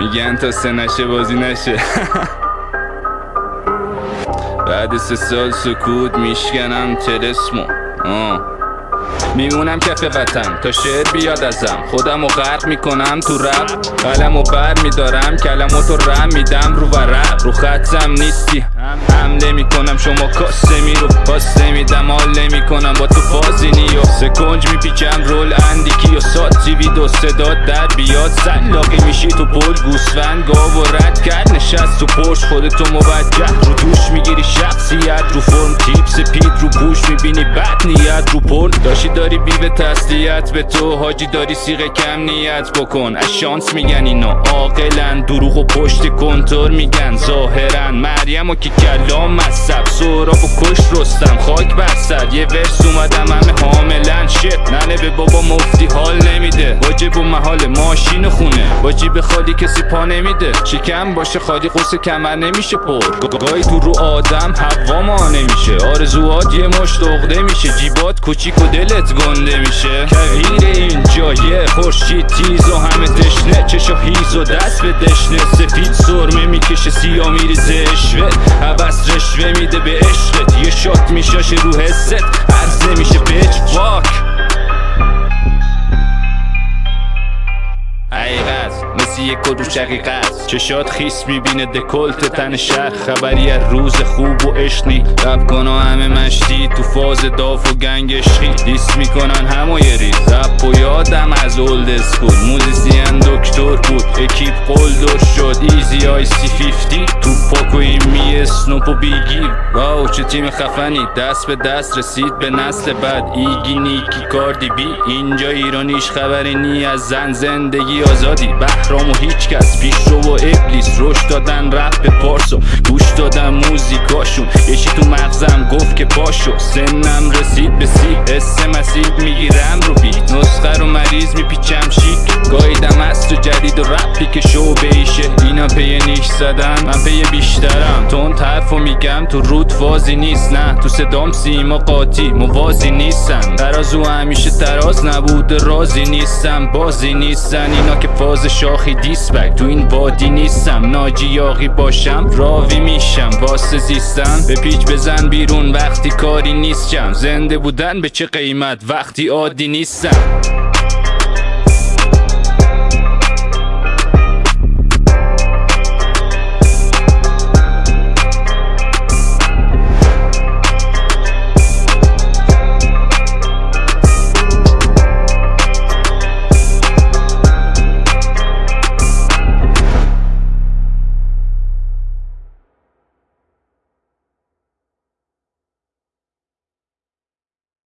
میگن تا 3 نشه بازی نشه. بعد 3 سال سکوت میشکنم تلسمو میمونم کف وطن تا شعر بیاد ازم، خودم رو غرق میکنم تو رپ، قلم و بر میدارم کلماتو رم میدم رو ورق، رو خطم نیستی حمله میکنم شما کاسه میرو پاسه میدم حال نمیکنم با تو فازینی و سکنج میپیچم رول اندیکی و سات تیوی دو صدا در بیاد سلاقی میشی تو پل گوسفند گاو و رد کرد نشست تو پرش خودتو موجه رو دوش میگیری شخصیت رو فرم تیپ سپید رو پوش میبینی بد نیت رو پل داری بی به تسلیت به تو حاجی داری سیغه کم نیت بکن از شانس میگن اینا عاقلن دروغ و پشت کنتور میگن ظاهرن مریم و که کلام مصب سهراب و کش رستم خاک بر سر یه ورس اومدم همه حاملن شت ننه به بابا مفتی حال نمیده واجب و محال ماشین و خونه با جیب خالی کسی پا نمیده شکم باشه خالی قصه کمر نمیشه پر گاهی تو رو آدم هوا ما نمیشه آرزوات یه مشت عقده میشه جیبات کوچیک و دلت گنده میشه تغییر اینجا یه خورشید تیز و همه تشنه چشا هیز و دست به دشنه سفید سرمه میکشه سیاه میریزه اشوه حبس رشوه میده به عشقت یه شات میشاشه رو حست عرضه میشه پیچ فاک حقیقت مثل یک کدو شقیقت چشات خیس میبینه دکلت تن شهر خبری از روز خوب و عشقی رب کنا همه مشتی تو فاز داف و گنگ عشقی دیس میکنن همه ریز رب و یادم از اولد اسکول موزیسین دکتر بود اکیپ قلدر شد ایزی آی سی 50 تو پاکوی می اسنوپ و بیگیر واو چه تیم خفنی دست به دست رسید به نسل بعد ایگی نیکی کاردی بی اینجا ایرانیش خبری نی از زن زندگی آزادی بهرام و هیچ کس پیش رو و ابلیس روش دادن رپ به پارسو گوش دادم موزیکاشون یشی تو مغزم گفت که باشو سنم رسید به سی حس مسیح میگیرم رو بیت نسخه رو مریض میپیچم شیک گایدم از تو جدید و رپی که شو بیشه اینا پی نیش زدن من پی بیشترم تون حرفو میگم تو رود فازی نیست نه تو صدام سیما قاطی موازی نیستن ترازو همیشه تراز نبود رازی نیستم بازی نیستن اینا که فاز شاخی دیسبک تو این وادی نیستم ناجی یاقی باشم راوی میشم واسه زیستن به پیچ بزن بیرون وقتی کاری نیستم زنده بودن به چه قیمت وقتی عادی نیستم